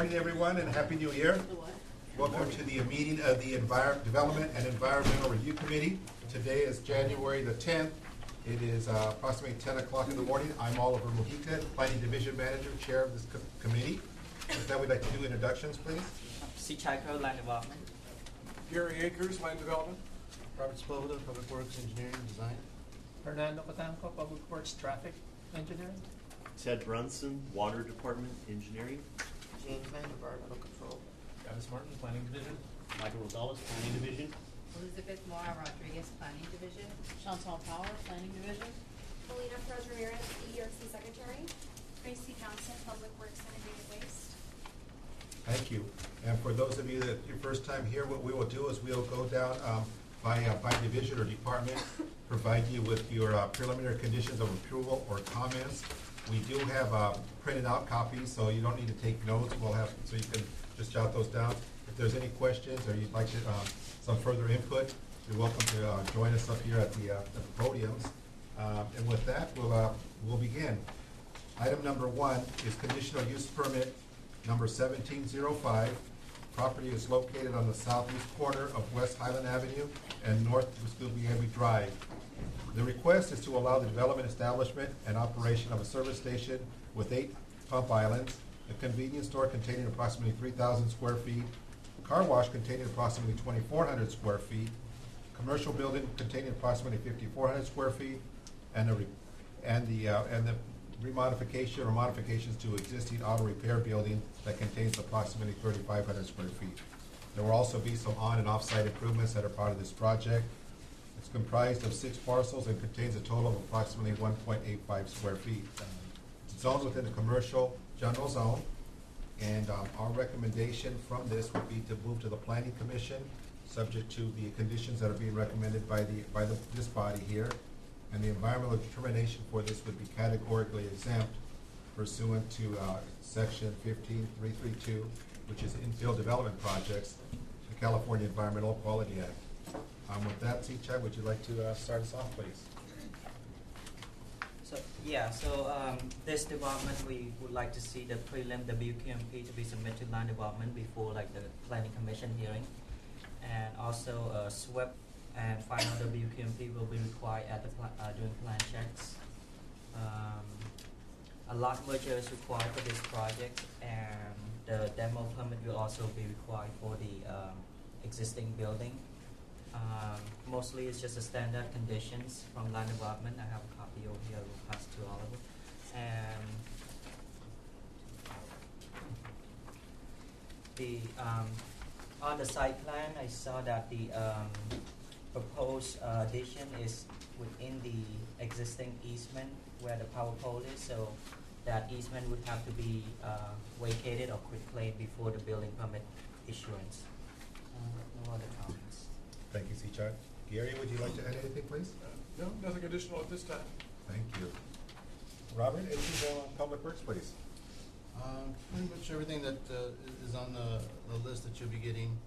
morning, everyone, and Happy New Year. Welcome to the meeting of the Development and Environmental Review Committee. Today is January the 10th. It is approximately 10 o'clock in the morning. I'm Oliver Mujica, Planning Division Manager, Chair of this committee. With that, we'd like to do introductions, please. C. Chaiko, Land Development. Gary Akers, Land Development. Robert Spoda, Public Works Engineering and Design. Fernando Patanco, Public Works Traffic Engineering. Ted Brunson, Water Department Engineering. James Van, Environmental Control. Travis Martin, Planning Division. Michael Rosales, Planning Division. Elizabeth Mora Rodriguez, Planning Division. Chantal Power, Planning Division. Melina Perez Ramirez, EEOC Secretary. Tracy Johnson, Public Works Integrated Waste. Thank you. And for those of you that your first time here, what we will do is we'll go down by division or department, provide you with your preliminary conditions of approval or comments. We do have printed out copies, so you don't need to take notes. We'll have, so you can just jot those down. If there's any questions or you'd like to, some further input, you're welcome to join us up here at the podiums. And with that, we'll begin. Item number 1 is conditional use permit number 1705. Property is located on the southeast corner of West Highland Avenue and North Muscogee Drive. The request is to allow the development, establishment, and operation of a service station with 8 pump islands, a convenience store containing approximately 3,000 square feet, a car wash containing approximately 2,400 square feet, commercial building containing approximately 5,400 square feet, and the remodification or modifications to existing auto repair building that contains approximately 3,500 square feet. There will also be some on and off-site improvements that are part of this project. It's comprised of 6 parcels and contains a total of approximately 1.85 square feet. It's zoned within the commercial general zone, and our recommendation from this would be to move to the Planning Commission, subject to the conditions that are being recommended by this body here. And the environmental determination for this would be categorically exempt pursuant to Section 15332, which is infill development projects, the California Environmental Quality Act. With that, Sichai, would you like to start us off, please? So this development, we would like to see the prelim WQMP to be submitted to land development before the Planning Commission hearing, and also SWIP and final WQMP will be required at the during plan checks. A lot merger is required for this project, and the demo permit will also be required for the existing building. Mostly it's just a standard conditions from land development. I have a copy over here. I will pass to Oliver. And the on the site plan, I saw that the proposed addition is within the existing easement where the power pole is, so that easement would have to be vacated or quitclaimed before the building permit issuance. No other comments. Thank you, Sichai. Gary, would you like to add anything, please? No, nothing additional at this time. Thank you. Robert, anything on Public Works, please? Pretty much everything that is on the list that you'll be getting.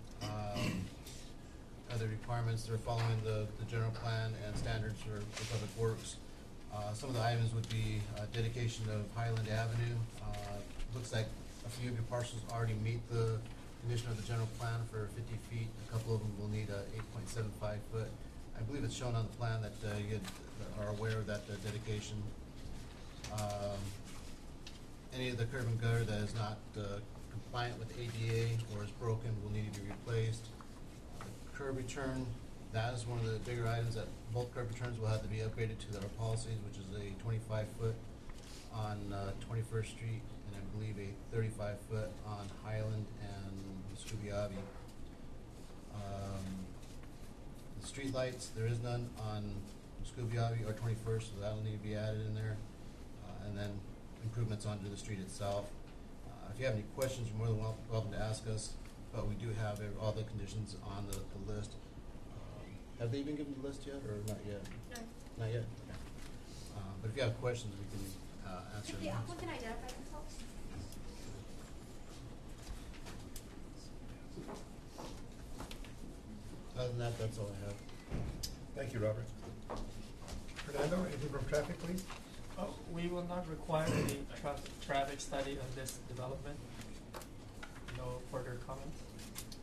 Other requirements that are following the general plan and standards for Public Works. Some of the items would be dedication of Highland Avenue. Looks like a few of your parcels already meet the condition of the general plan for 50 feet. A couple of them will need a 8.75 foot. I believe it's shown on the plan that you are aware of that dedication. Any of the curb and gutter that is not compliant with ADA or is broken will need to be replaced. Curb return, that is one of the bigger items that both curb returns will have to be upgraded to our policies, which is a 25 foot on 21st Street and I believe a 35 foot on Highland and Muscogee. The street lights, there is none on Muscogee or 21st, so that'll need to be added in there. And then improvements onto the street itself. If you have any questions, you're more than welcome to ask us. But we do have all the conditions on the list. Have they been given the list yet, or not yet? No. Not yet? Okay. But if you have questions, we can answer them. Could the applicant identify themselves? Other than that, that's all I have. Thank you, Robert. Fernando, anything from traffic, please? We will not require any traffic study on this development.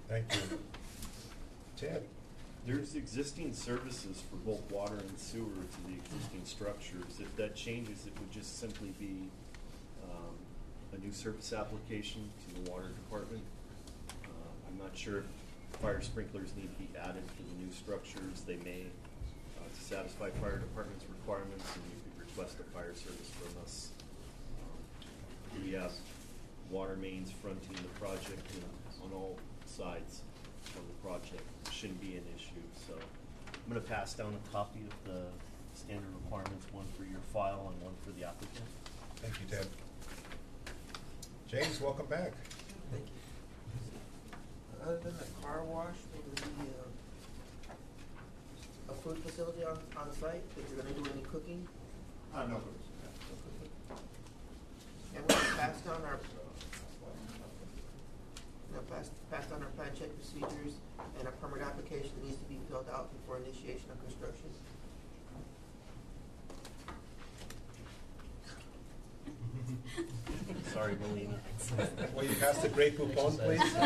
Thank you. Ted? There's existing services for both water and sewer to the existing structures. If that changes, it would just simply be a new service application to the water department. I'm not sure if fire sprinklers need to be added to the new structures. They may, to satisfy fire department's requirements, and you could request a fire service from us. We have water mains fronting the project on all sides of the project. Shouldn't be an issue. So I'm going to pass down a copy of the standard requirements, one for your file and one for the applicant. Thank you, Ted. James, welcome back. Thank you. Other than the car wash, will there be a food facility on site? If you're gonna do any cooking? No. And we passed on our, passed on our plan check procedures, and a permit application needs to be filled out before initiation of construction. Sorry, Melina. Will you pass the Grey Poupon, please? Thank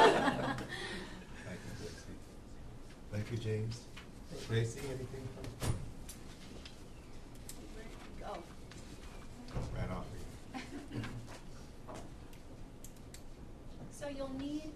you, Gracie. Thank you, James. Gracie, anything from? Go. Ran off. So you'll need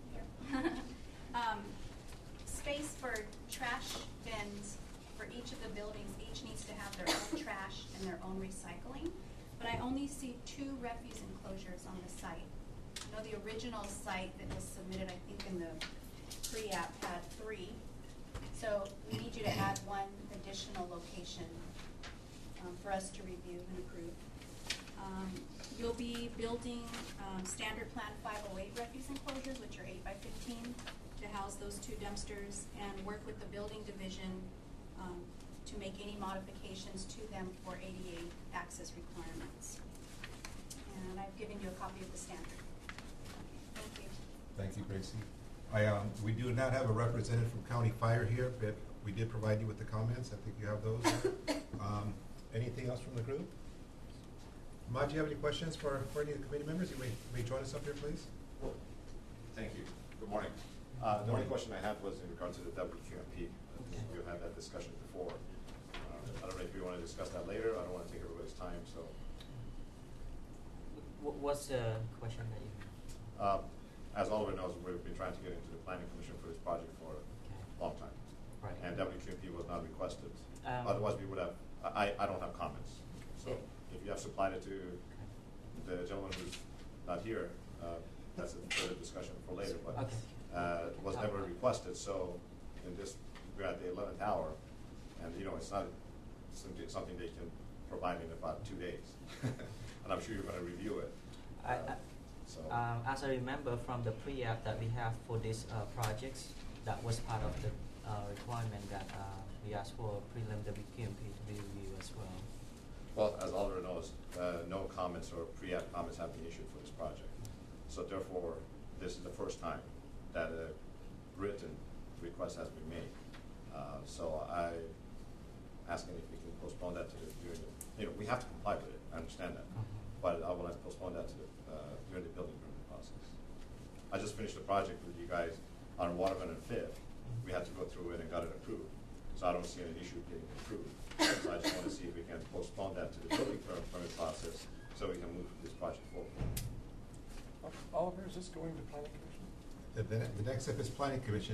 space for trash bins for each of the buildings. Each needs to have their own trash and their own recycling. But I only see 2 refuse enclosures on the site. I know the original site that was submitted, I think in the pre-app, had 3. So we need you to add 1 additional location for us to review and approve. You'll be building standard plan 508 refuse enclosures, which are 8 by 15, to house those 2 dumpsters, and work with the building division to make any modifications to them for ADA access requirements. And I've given you a copy of the standard. Thank you. Thank you, Gracie. We do not have a representative from County Fire here, but we did provide you with the comments. I think you have those. Anything else from the group? Maj, do you have any questions for any of the committee members? You may join us up here, please. Thank you. Good morning. The only question I had was in regard to the WQMP. We've had that discussion before. I don't know if you want to discuss that later. I don't want to take everybody's time, so. What's the question that you? As Oliver knows, we've been trying to get into the planning commission for this project for a long time. Right. And WQMP was not requested. Um, Otherwise, we would have, I don't have comments. So if you have supplied it to the gentleman who's not here, that's a further discussion for later, but it was never requested. So in this, we're at the 11th hour, and it's not something they can provide in about 2 days. And I'm sure you're going to review it. As I remember from the pre-app that we have for these projects, that was part of the requirement that we asked for prelim WQMP to be reviewed as well. Well, as Oliver knows, no comments or pre-app comments have been issued for this project. So therefore, this is the first time that a written request has been made. So I asking if we can postpone that to we have to comply with it. I understand that, but I would like to postpone that to during the building permit process. I just finished a project with you guys on Waterman and Fifth. We had to go through it and got it approved. So I don't see any issue getting it approved. So I just want to see if we can postpone that to the building permit process so we can move this project forward. Oliver, is this going to planning commission? The next step is planning commission.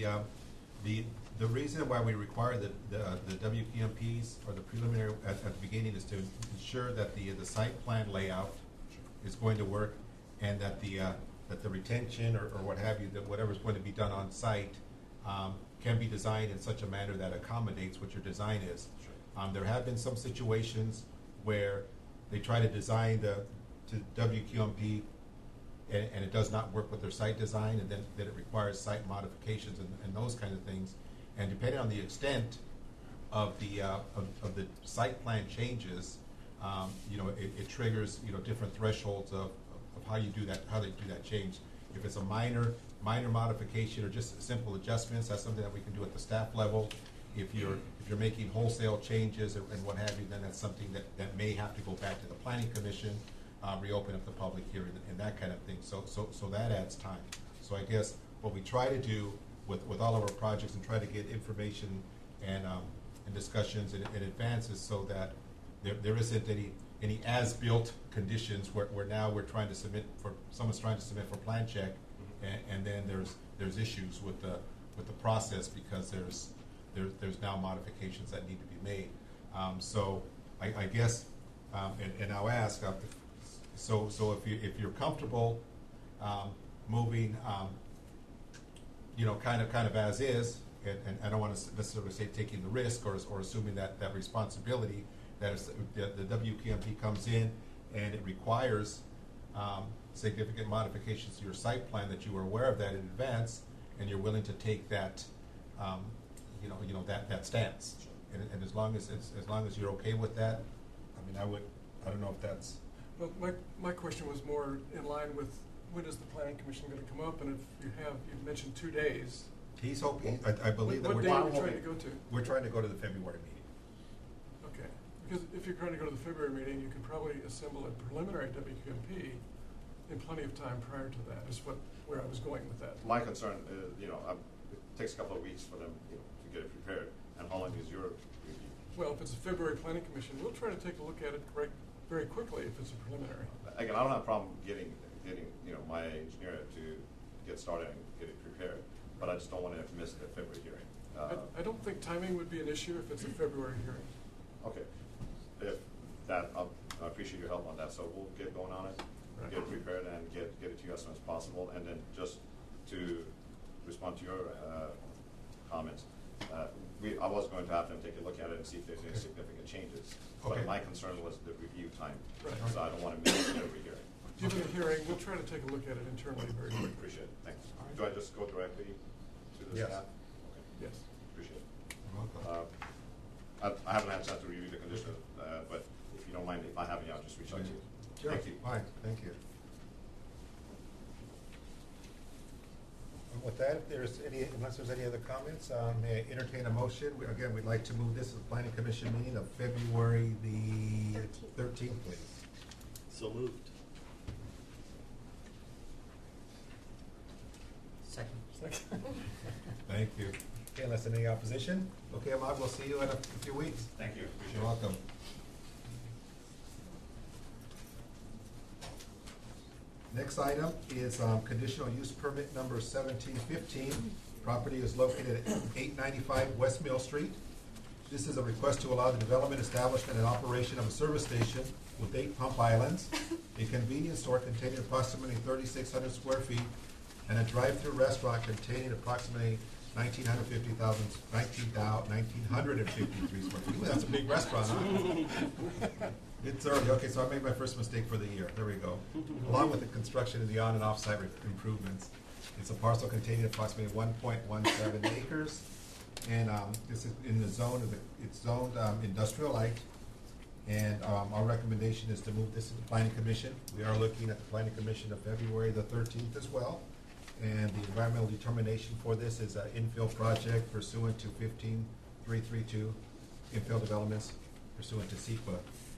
The reason why we require the WQMPs or the preliminary at the beginning is to ensure that the site plan layout is going to work, and that the retention or what have you, that whatever's going to be done on site can be designed in such a manner that accommodates what your design is. Sure. There have been some situations where they try to design to WQMP and it does not work with their site design, and then it requires site modifications and those kind of things. And depending on the extent of the site plan changes, it triggers different thresholds of how you do that, how they do that change. If it's a minor modification or just simple adjustments, that's something that we can do at the staff level. If you're making wholesale changes and what have you, then that's something that may have to go back to the planning commission, reopen up the public hearing and that kind of thing. So that adds time. So I guess what we try to do with all of our projects and try to get information and discussions in advance is so that there isn't any as-built conditions where now we're trying to submit someone's trying to submit for plan check, and then there's issues with the process because there's now modifications that need to be made. So I guess, and I'll ask, so if you're comfortable moving, kind of as is, and I don't want to necessarily say taking the risk or assuming that responsibility, that if the WPMP comes in and it requires significant modifications to your site plan, that you are aware of that in advance and you're willing to take that, that stance. And as long as you're okay with that, I mean, I don't know if that's. But my question was more in line with when is the planning commission going to come up, and if you've mentioned 2 days. He's hoping, I believe that What day are we trying to go to? We're trying to go to the February meeting. Okay, because if you're trying to go to the February meeting, you could probably assemble a preliminary WQMP in plenty of time prior to that, is where I was going with that. My concern is, it takes a couple of weeks for them, to get it prepared. And how long is your review? Well, if it's a February planning commission, we'll try to take a look at it very quickly if it's a preliminary. Again, I don't have a problem getting my engineer to get started and get it prepared, but I just don't want to miss the February hearing. I don't think timing would be an issue if it's a February hearing. Okay. If that, I appreciate your help on that, so we'll get going on it, Right. get it prepared, and get it to you as soon as possible. And then just to respond to your comments, I was going to have them take a look at it and see if there's any significant changes. Okay. But my concern was the review time, Right. so I don't want to miss it every hearing. Given the hearing, we'll try to take a look at it internally very quickly. Appreciate it, thanks. All right. Do I just go directly to the Yes. staff? Okay, Yes. appreciate it. You're welcome. I haven't had a chance to review the conditions, but if you don't mind, if I have any, I'll just reach out to you. Sure. Thank you. Fine, thank you. And with that, unless there's any other comments, may I entertain a motion? Again, we'd like to move this to the planning commission meeting of February the 13th, please. So moved. Second. Thank you. Okay, unless there's any opposition? Okay, Ahmad, we'll see you in a few weeks. Thank you, appreciate it. You're welcome. Next item is conditional use permit number 1715. Property is located at 895 West Mill Street. This is a request to allow the development, establishment, and operation of a service station with 8 pump islands, a convenience store containing approximately 3,600 square feet, and a drive-through restaurant containing approximately 1,953 square feet. Ooh, that's a big restaurant, huh? It's early. Okay, so I made my first mistake for the year. There we go. Along with the construction of the on and off-site improvements. It's a parcel containing approximately 1.17 acres. And this is in the zone it's zoned industrial light. And our recommendation is to move this to the planning commission. We are looking at the planning commission of February the 13th as well. And the environmental determination for this is an infill project pursuant to 15332 infill developments pursuant to CEQA.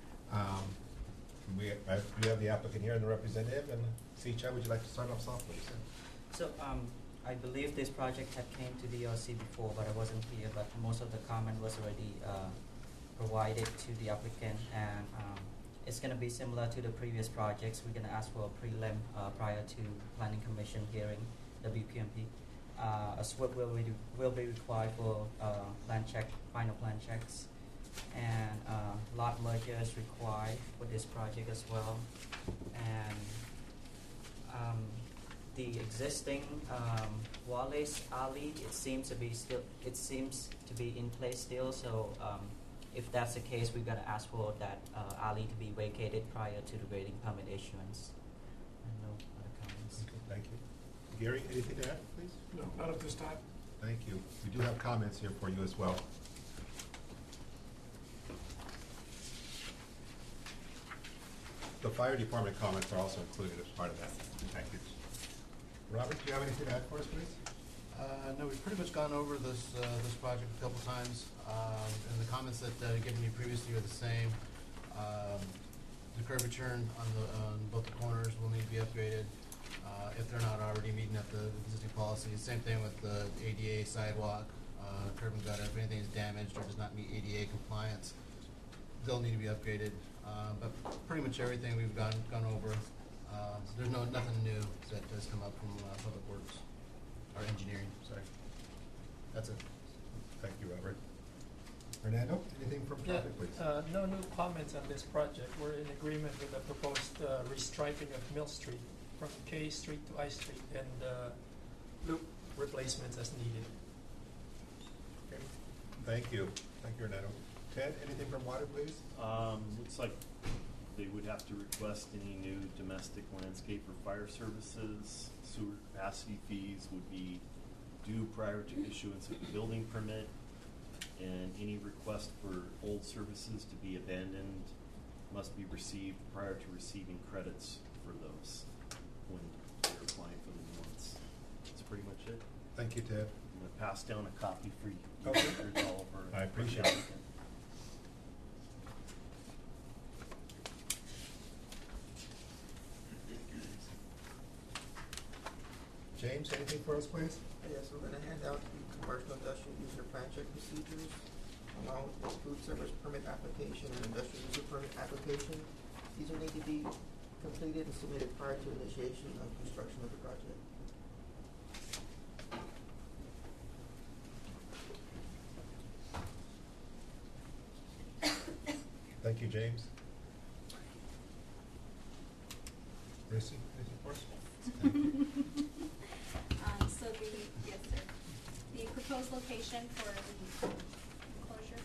We have the applicant here and the representative, and Sicha, would you like to start off soft, please? So, I believe this project had came to the ERC before, but I wasn't here, but most of the comment was already provided to the applicant, and it's gonna be similar to the previous projects. We're gonna ask for a prelim prior to planning commission hearing, WPMP. A SWIP will be required for final plan checks. And lot merger is required for this project as well. And the existing Wallace Alley, it seems to be in place still. So if that's the case, we're gonna ask for that alley to be vacated prior to the grading permit issuance. And no other comments. Okay, thank you. Gary, anything to add, please? No, not at this time. Thank you. We do have comments here for you as well. The fire department comments are also included as part of that package. Robert, do you have anything to add for us, please? No, we've pretty much gone over this project a couple times, and the comments that I've given you previously are the same. The curb return on both the corners will need to be upgraded. if they're not already meeting up the existing policies. Same thing with the ADA sidewalk, curb and gutter. If anything is damaged or does not meet ADA compliance, they'll need to be upgraded. But pretty much everything we've gone over. There's nothing new that has come up from Public Works or engineering. Sorry, that's it. Thank you, Robert. Fernando, anything from Yeah, traffic, please? no new comments on this project. We're in agreement with the proposed restriping of Mill Street from K Street to I Street and loop replacements as needed. Okay. Thank you. Thank you, Fernando. Ted, anything from water, please? Looks like they would have to request any new domestic landscape or fire services. Sewer capacity fees would be due prior to issuance of the building permit. And any request for old services to be abandoned must be received prior to receiving credits for those when they're applying for the new ones. That's pretty much it. Thank you, Ted. I'm gonna pass down a copy for you. Okay. Here's all of our- I appreciate it. James, anything for us, please? Yes, we're gonna hand out the commercial industrial user plan check procedures, along with the food service permit application and industrial user permit application. These will need to be completed and submitted prior to initiation of construction of the project. Thank you, James. Gracie, anything for us? Yes, sir. The proposed location for the enclosure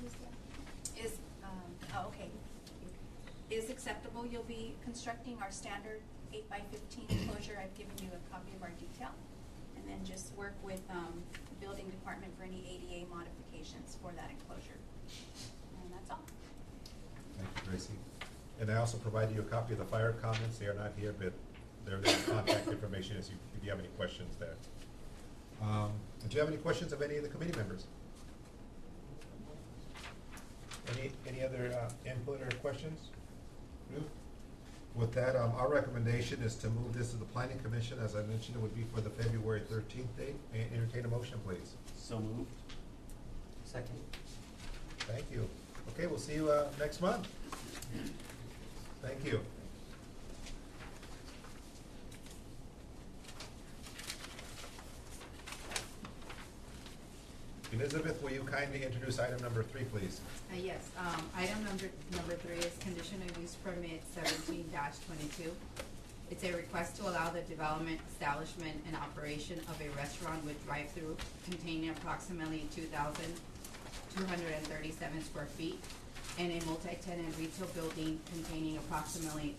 is acceptable. You'll be constructing our standard 8x15 enclosure. I've given you a copy of our detail. And then just work with the building department for any ADA modifications for that enclosure. And that's all. Thank you, Gracie. And I also provided you a copy of the fire comments. They are not here, but their contact information if you have any questions there. Do you have any questions of any of the committee members? Any other input or questions? No? With that, our recommendation is to move this to the Planning Commission. As I mentioned, it would be for the February 13th date. May I entertain a motion, please? So moved. Second. Thank you. Okay, we'll see you next month. Thank you. Elizabeth, will you kindly introduce item number 3, please? Yes, item number 3 is conditional use permit 17-22. It's a request to allow the development, establishment, and operation of a restaurant with drive-through containing approximately 2,237 square feet and a multi-tenant retail building containing approximately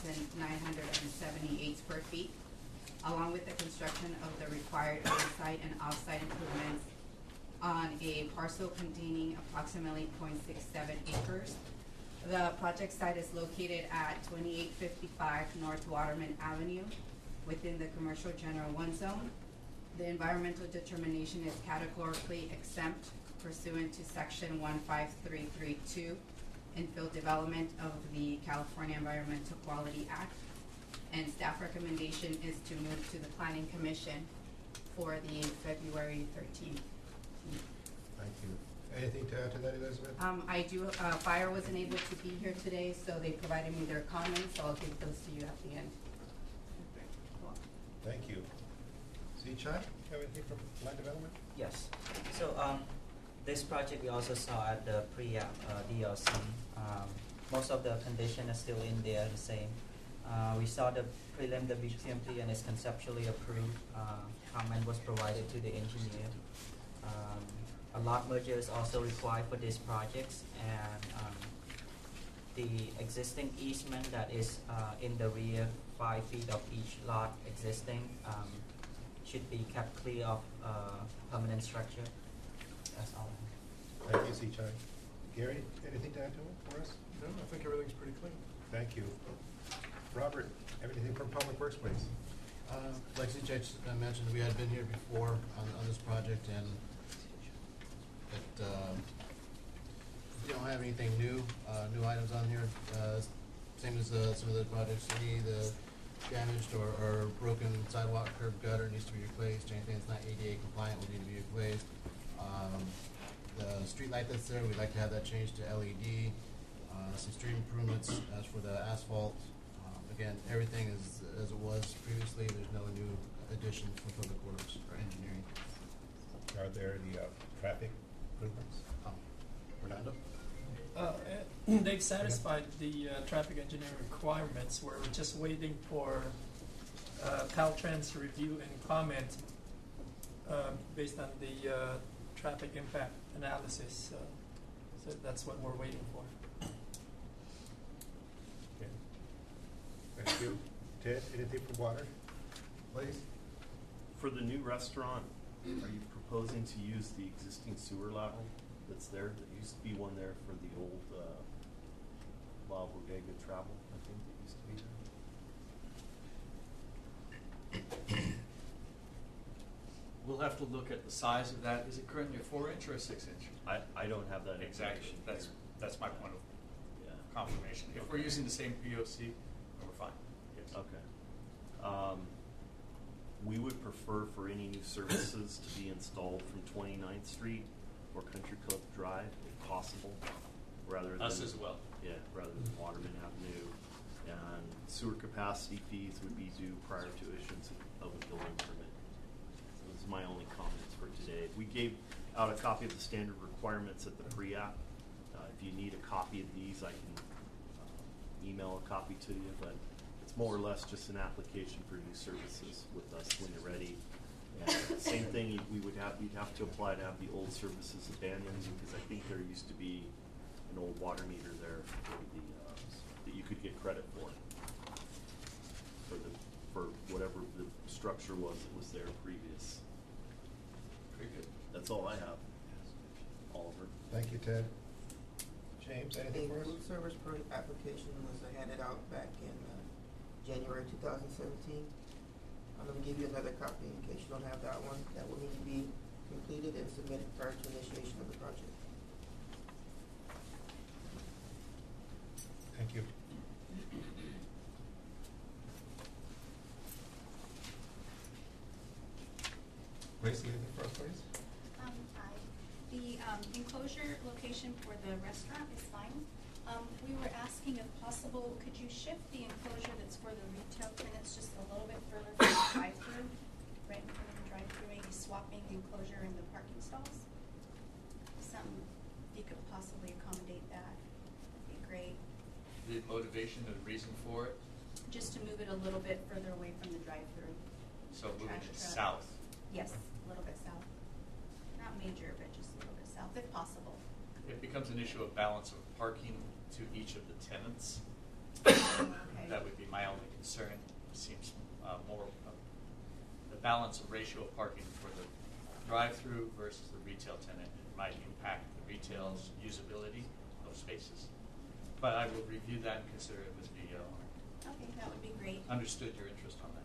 2,978 square feet, along with the construction of the required on-site and off-site improvements on a parcel containing approximately 0.67 acres. The project site is located at 2855 North Waterman Avenue within the Commercial General 1 Zone. The environmental determination is categorically exempt pursuant to Section 15332, Infill Development of the California Environmental Quality Act. And staff recommendation is to move to the Planning Commission for the February 13th. Thank you. Anything to add to that, Elizabeth? I do, Fire wasn't able to be here today, so they provided me their comments, so I'll give those to you at the end. Thank you. Zichai, have anything from land development? Yes. So this project we also saw at the pre-app DLC. Most of the condition is still in there, the same. We saw the prelim, the BQMP, and it's conceptually approved. Comment was provided to the engineer. A lot merger is also required for these projects, and the existing easement that is in the rear, 5 feet of each lot existing, should be kept clear of permanent structure. That's all. Thank you, Zichai. Gary, anything to add to it for us? No, I think everything's pretty clean. Thank you. Robert, anything from Public Works, please? Like Zichai mentioned, we had been here before on this project, and we don't have anything new items on here. Same as some of the projects. The damaged or broken sidewalk, curb, gutter needs to be replaced, anything that's not ADA compliant will need to be replaced. The street light that's there, we'd like to have that changed to LED. Some street improvements. As for the asphalt, again, everything is as it was previously. There's no new addition from Public Works or engineering. Are there any traffic improvements? Fernando? They've satisfied the traffic engineering requirements. We're just waiting for Caltrans to review and comment based on the traffic impact analysis. So that's what we're waiting for. Okay. Thank you. Ted, anything from water, please? For the new restaurant, are you proposing to use the existing sewer lateral that's there? There used to be one there for the old La Bodega Travel, I think it used to be there. We'll have to look at the size of that. Is it currently a 4-inch or a 6-inch? I don't have that Exactly. information. That's my point of Yeah. confirmation. If we're using the same POC, then we're fine. Yes. Okay. We would prefer for any new services to be installed from 29th Street or Country Club Drive, if possible, rather than Us as well. Yeah, rather than Waterman Avenue. And sewer capacity fees would be due prior to issuance of a building permit. So this is my only comments for today. We gave out a copy of the standard requirements at the pre-app. If you need a copy of these, I can email a copy to you, but it's more or less just an application for new services with us when you're ready. And same thing, we'd have to apply to have the old services abandoned, because I think there used to be an old water meter there for the, that you could get credit for whatever the structure was that was there previous. Pretty good. That's all I have. Oliver. Thank you, Ted. James, anything for A us? food service permit application was handed out back in January 2017. I'm going to give you another copy in case you don't have that one. That will need to be completed and submitted prior to initiation of the project. Thank you. Grace, anything for us, please? Hi. The enclosure location for the restaurant is fine. We were asking if possible, could you shift the enclosure that's for the retail tenants just a little bit further from the drive-through, right in front of the drive-through, maybe swapping the enclosure and the parking stalls? Something, if you could possibly accommodate that, would be great. The motivation or the reason for it? Just to move it a little bit further away from the drive-through. So moving Trash it truck. south. Yes, a little bit south. Not major, but just a little bit south, if possible. It becomes an issue of balance of parking to each of the tenants. Okay. That would be my only concern. Seems more the balance of ratio of parking for the drive-through versus the retail tenant. It might impact the retail's usability of spaces. But I will review that and consider it with the owner. Okay, that would be great. Understood your interest on that.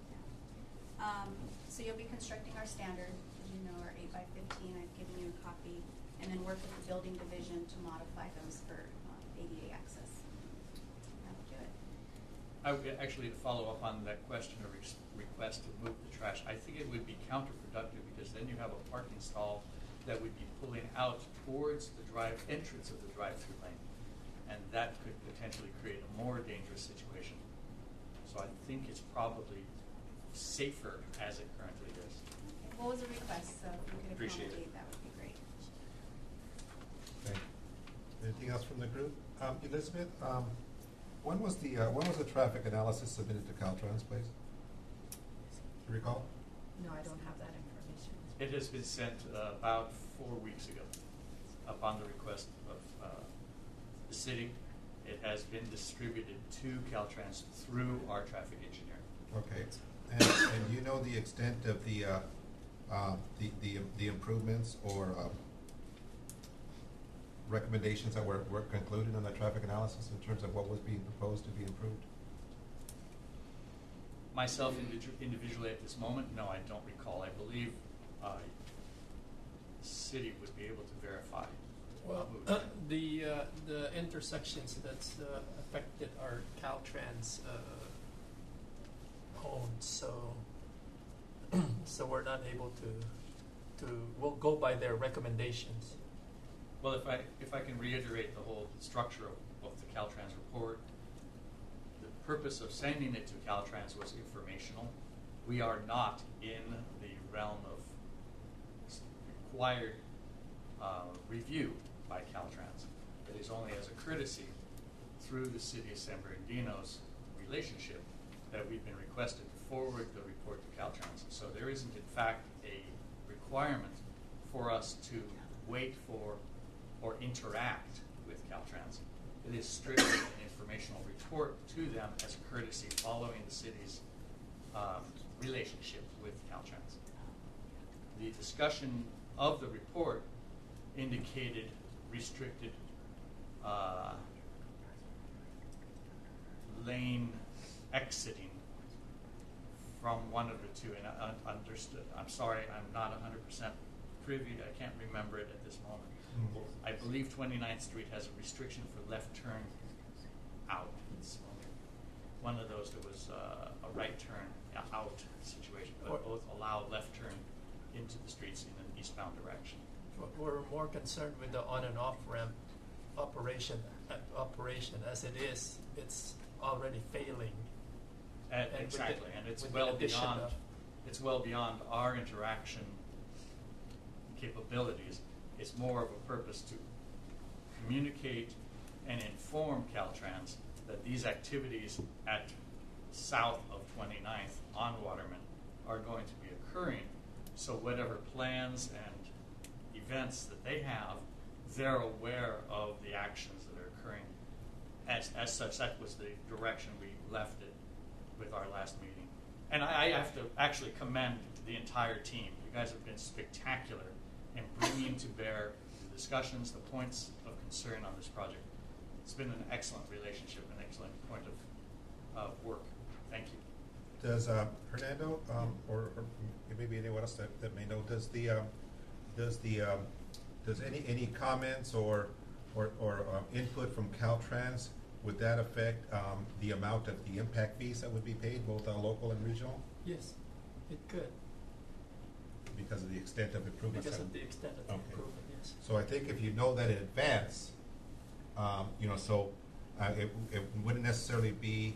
So you'll be constructing our standard, as you know, our 8x15. I've given you a copy, and then work with the building division to modify those for ADA access. That would do it. I would actually, to follow up on that question or request to move the trash, I think it would be counterproductive, because then you have a parking stall that would be pulling out towards the entrance of the drive-through lane, and that could potentially create a more dangerous situation. So I think it's probably safer as it currently is. Okay. What was the request? So if we could Appreciate it. accommodate, that would be great. Thank you. Anything else from the group? Elizabeth, when was the traffic analysis submitted to Caltrans, please? Do you recall? No, I don't have that information. It has been sent about 4 weeks ago upon the request of the city. It has been distributed to Caltrans through our traffic engineer. Okay. And you know the extent of the improvements or recommendations that were concluded on that traffic analysis in terms of what was being proposed to be improved? Myself individually at this moment, no, I don't recall. I believe the city would be able to verify. Well, the intersections that's affected are Caltrans owned, so so we're not able to we'll go by their recommendations. Well, if I can reiterate the whole structure of the Caltrans report, the purpose of sending it to Caltrans was informational. We are not in the realm of required review by Caltrans. It is only as a courtesy through the City of San Bernardino's relationship that we've been requested to forward the report to Caltrans. So there isn't in fact a requirement for us to wait for or interact with Caltrans. It is strictly an informational report to them as a courtesy following the city's relationship with Caltrans. The discussion of the report indicated restricted lane exiting from one of the two, and I understood. I'm sorry, I'm not 100% privy. I can't remember it at this moment. I believe 29th Street has a restriction for left turn out. It's one of those that was a right turn out situation, but both allow left turn into the streets in an eastbound direction. We're more concerned with the on and off ramp operation as it is. It's already failing. Exactly, and it's with well the addition beyond. of- It's well beyond our interaction capabilities. It's more of a purpose to communicate and inform Caltrans that these activities at south of 29th on Waterman are going to be occurring. So whatever plans and events that they have, they're aware of the actions that are occurring. As such, that was the direction we left it with our last meeting. And I have to actually commend the entire team. You guys have been spectacular in bringing to bear the discussions, the points of concern on this project. It's been an excellent relationship, an excellent point of work. Thank you. Does Hernando or maybe anyone else that may know, does any comments or input from Caltrans, would that affect the amount of the impact fees that would be paid, both on local and regional, Yes, it could, because of the extent of improvements? because of the extent of the Okay. improvement, yes. So I think if you know that in advance, it wouldn't necessarily be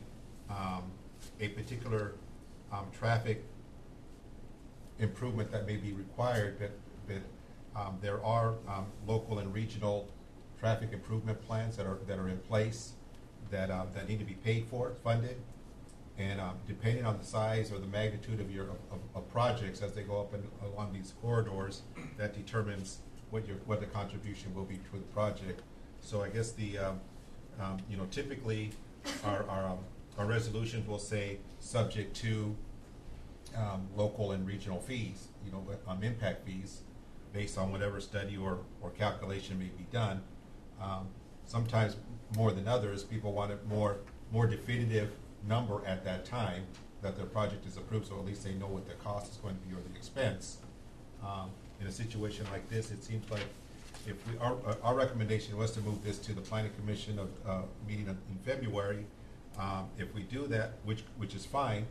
a particular traffic improvement that may be required, but there are local and regional traffic improvement plans that are in place that need to be paid for, funded, and depending on the size or the magnitude of projects as they go up and along these corridors, that determines what the contribution will be to the project. So I guess typically our resolutions will say subject to local and regional fees, impact fees, based on whatever study or calculation may be done. Sometimes more than others, people want a more definitive number at that time that their project is approved, so at least they know what the cost is going to be or the expense. In a situation like this, it seems like if our recommendation was to move this to the Planning Commission meeting in February. If we do that, which is fine,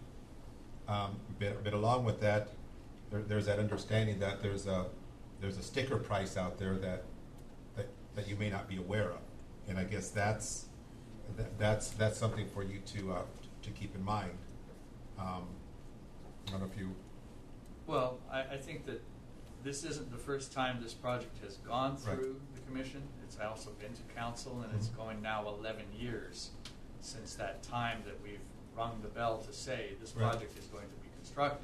but along with that, there's that understanding that there's a sticker price out there that you may not be aware of, and I guess that's something for you to keep in mind. I don't know if you. Well, I think that this isn't the first time this project has gone through the commission. It's also been to council, and it's going now 11 years since that time that we've rung the bell to say this project is going to be constructed.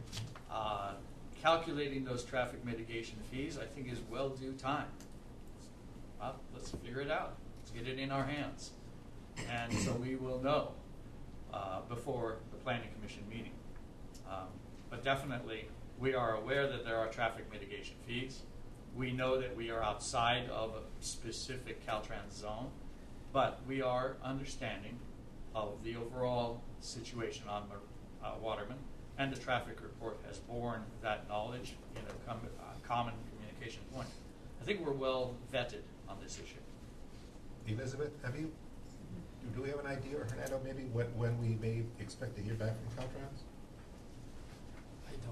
Calculating those traffic mitigation fees, I think, is well due time. Well, let's figure it out. Let's get it in our hands. And so we will know before the Planning Commission meeting. But definitely, we are aware that there are traffic mitigation fees. We know that we are outside of a specific Caltrans zone, but we are understanding of the overall situation on Waterman, and the traffic report has borne that knowledge in a common communication point. I think we're well vetted on this issue. Elizabeth, have you? do we have an idea, Hernando, maybe when we may expect to hear back from Caltrans? I don't.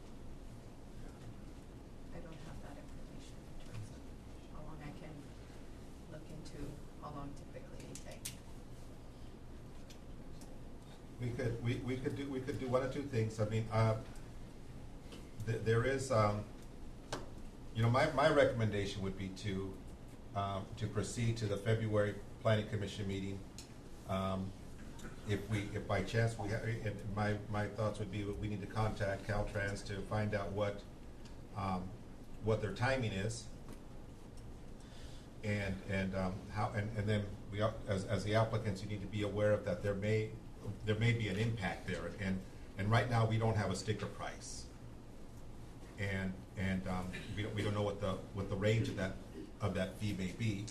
I don't have that information in terms of how long I can look into how long typically they take. We could do one of two things. I mean, there is, you know, my recommendation would be to proceed to the February Planning Commission meeting. If by chance we have, my thoughts would be we need to contact Caltrans to find out what their timing is, and how, and then we, as the applicants, you need to be aware of that there may be an impact there, and right now we don't have a sticker price, and we don't know what the range of that fee may be.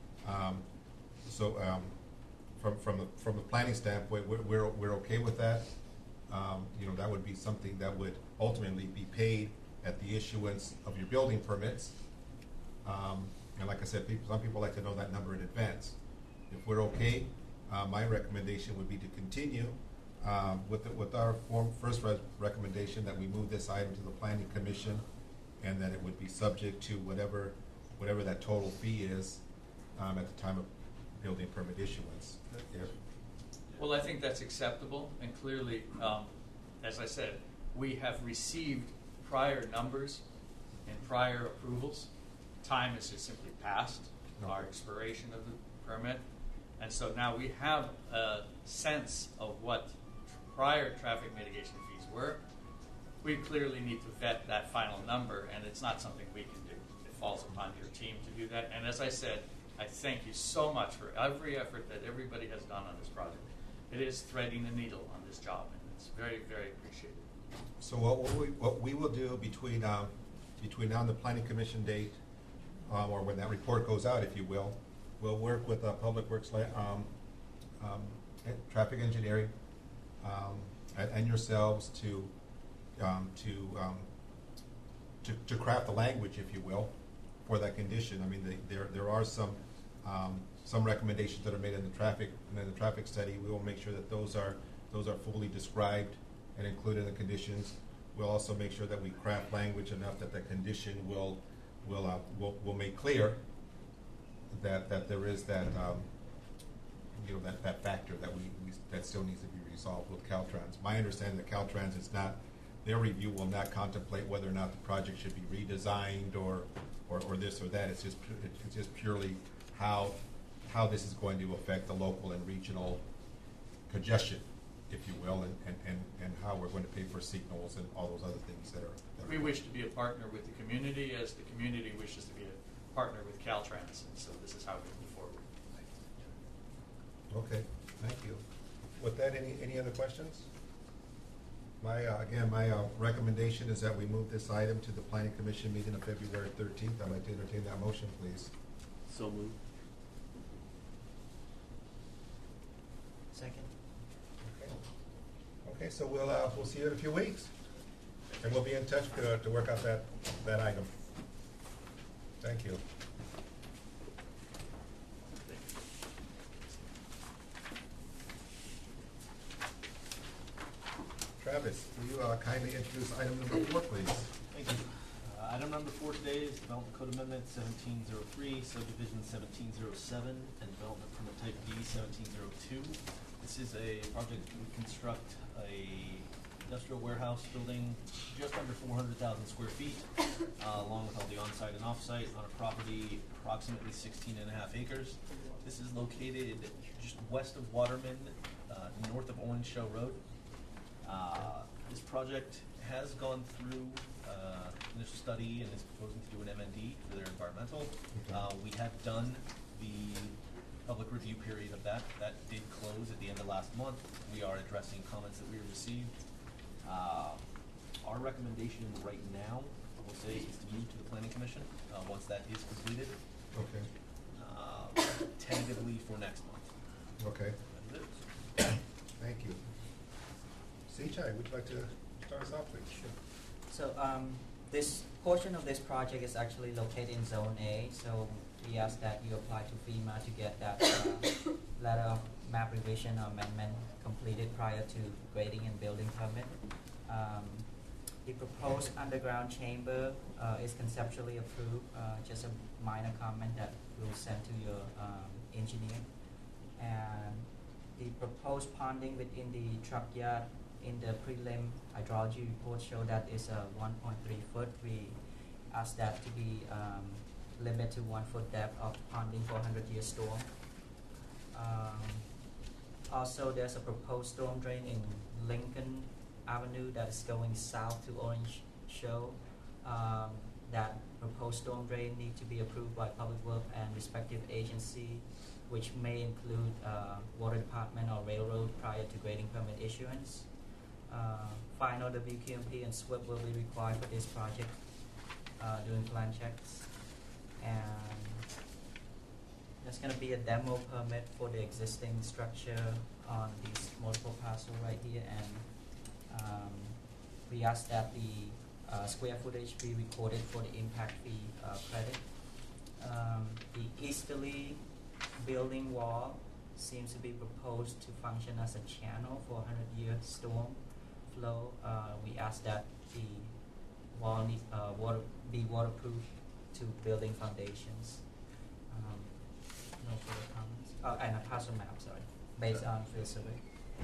So from a planning standpoint, we're okay with that. You know, that would be something that would ultimately be paid at the issuance of your building permits. And like I said, some people like to know that number in advance. If we're okay, my recommendation would be to continue with our first recommendation that we move this item to the Planning Commission, and that it would be subject to whatever that total fee is at the time of building permit issuance. Well, I think that's acceptable, and clearly, as I said, we have received prior numbers and prior approvals. Time has just simply passed our expiration of the permit, and so now we have a sense of what prior traffic mitigation fees were. We clearly need to vet that final number, and it's not something we can do. It falls upon your team to do that, and as I said, I thank you so much for every effort that everybody has done on this project. It is threading the needle on this job, and it's very, very appreciated. So what we will do between now and the Planning Commission date, or when that report goes out, if you will, we'll work with Public Works, Traffic Engineering, and yourselves to craft the language, if you will, for that condition. I mean, there are some recommendations that are made in the traffic study. We will make sure that those are fully described and included in the conditions. We'll also make sure that we craft language enough that the condition will make clear that there is that that factor that still needs to be resolved with Caltrans. My understanding that Caltrans is not, their review will not contemplate whether or not the project should be redesigned or this or that. It's just purely how this is going to affect the local and regional congestion, if you will, and how we're going to pay for signals and all those other things that are. We wish to be a partner with the community as the community wishes to be a partner with Caltrans, and so this is how we move forward. Okay, thank you. With that, any other questions? My recommendation is that we move this item to the Planning Commission meeting on February 13th. I'd like to entertain that motion, please. So moved. Second. Okay, so we'll see you in a few weeks, and we'll be in touch to work out that item. Thank you. Travis, will you kindly introduce item number 4, please? Thank you. Item number 4 today is Development Code Amendment 1703, Subdivision 1707, and Development Permit Type D 1702. This is a project to construct a industrial warehouse building just under 400,000 square feet, along with all the on-site and off-site, on a property approximately 16.5 acres. This is located just west of Waterman, north of Orange Show Road. This project has gone through initial study and is proposing to do an MND for their environmental. We have done the public review period of that. That did close at the end of last month. We are addressing comments that we received. Our recommendation right now, I will say, is to move to the Planning Commission once that is completed. Okay. Tentatively for next month. Okay. Thank you. Seichai, would you like to start us off, please? Sure. So this portion of this project is actually located in Zone A, so we ask that you apply to FEMA to get that letter of map revision or amendment completed prior to grading and building permit. The proposed underground chamber is conceptually approved, just a minor comment that we'll send to your engineer. And the proposed ponding within the truck yard in the prelim hydrology report show that is 1.3 foot. We ask that to be limited to 1 foot depth of ponding for 100-year storm. Also, there's a proposed storm drain in Lincoln Avenue that is going south to Orange Show. That proposed storm drain need to be approved by Public Works and respective agency, which may include Water Department or Railroad prior to grading permit issuance. Final WQMP and SWIP will be required for this project during plan checks. And there's going to be a demo permit for the existing structure on these multiple parcels right here, and we ask that the square footage be recorded for the impact fee credit. The easterly building wall seems to be proposed to function as a channel for 100-year storm flow. We ask that the wall be waterproof to building foundations. No further comments. And a parcel map, sorry, based on field survey.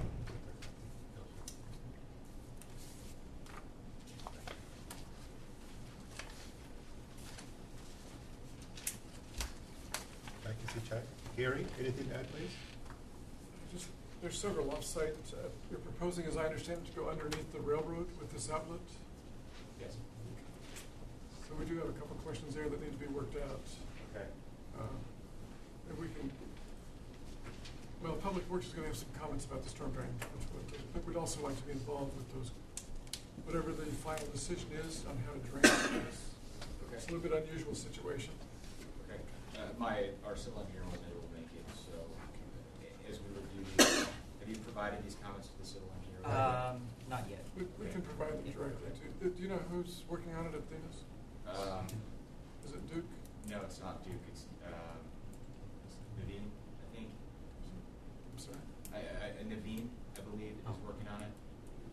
Thank you, Suchak. Gary, anything to add, please? Just, there's several off-site, you're proposing, as I understand it, to go underneath the railroad with this outlet? Yes. So we do have a couple of questions there that need to be worked out. Okay. If we can, well, Public Works is gonna have some comments about the storm drain, but we'd also like to be involved with those, whatever the final decision is on how to drain this. Okay. It's a little bit unusual situation. Okay. Our civil engineer wasn't able to make it, so as we review these, have you provided these comments to the civil engineer? Not yet. We can provide them directly to, do you know who's working on it at Themis? Is it Duke? No, it's not Duke, it's Naveen, I think. I'm sorry? Naveen, I believe, is working on it.